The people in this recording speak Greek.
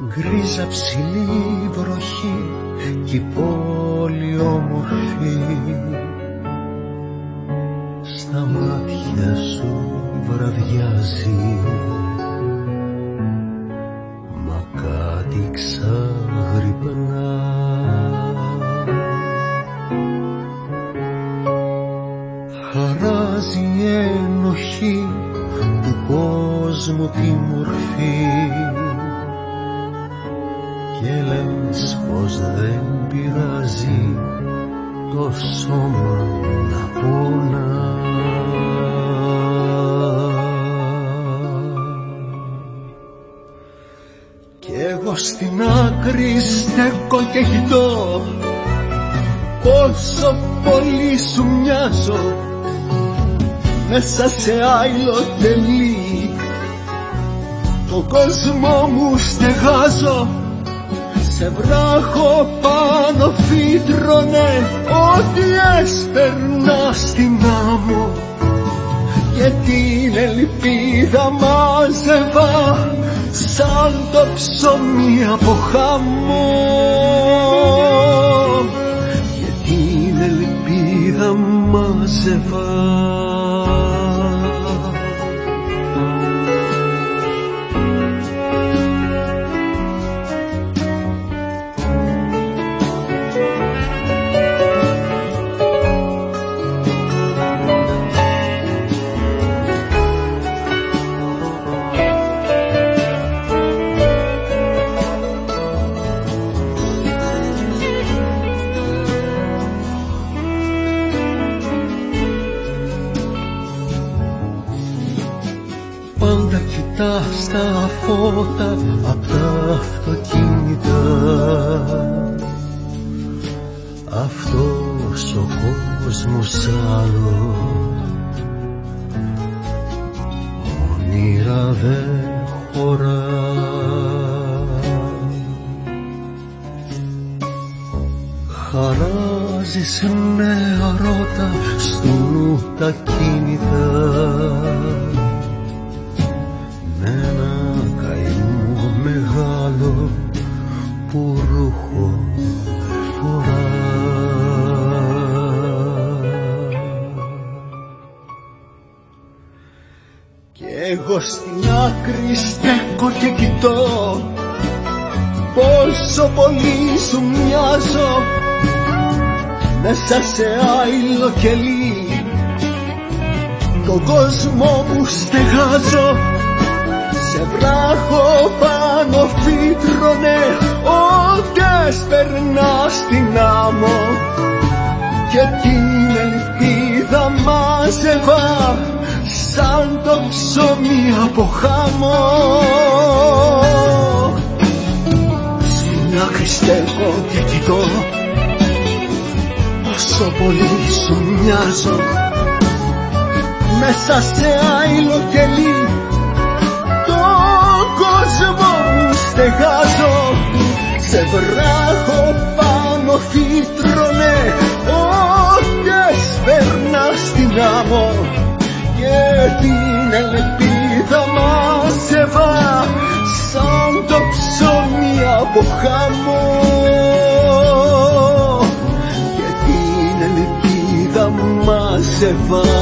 γκρίζα ψηλή βροχή κι η πόλη όμορφη, στα μάτια σου βραδιάζει, μα κάτι ξαγρυπνά. Χαράζει η ένοχη του κόσμου τη μορφή και λες πως δεν πειράζει το σώμα να πονά. Κι εγώ στην άκρη στέκω και κοιτώ πόσο πολύ σου μοιάζω, μέσα σε άειλο τελεί το κόσμο μου στεγάζω. Σε βράχο πάνω φύτρωνε ό,τι έσπερνα στην άμμο και την ελπίδα μάζευα σαν το ψωμί από χάμω, και την ελπίδα μάζευα. Πάντα κοιτάς τα φώτα απ' τα αυτοκίνητα, αυτός ο κόσμος άλλο όνειρα δεν χωρά. Χαράζεις νεαρότα στου νου τα κίνητα, ένα καημό μεγάλο που ρούχο φορά. Κι εγώ στην άκρη στέκω και κοιτώ πόσο πολύ σου μοιάζω, μέσα σε άειλο κελί τον κόσμο μου στεγάζω. Σε βράχο πάνω φύτρωνε ό,τι έσπερνα στην άμμο και την ελπίδα μάζευα σαν το ψωμί από χάμω. Στην άκρη στέκω και κοιτώ πόσο πολύ σου μοιάζω, μέσα σε άειλο κελί κόσμο μου στεγάζω. Σε βράχο πάνω φύτρωνε ό,τι έσπερνα στην άμμο και την ελπίδα μάζευα σαν το ψωμί από χάμω, και την ελπίδα μάζευα.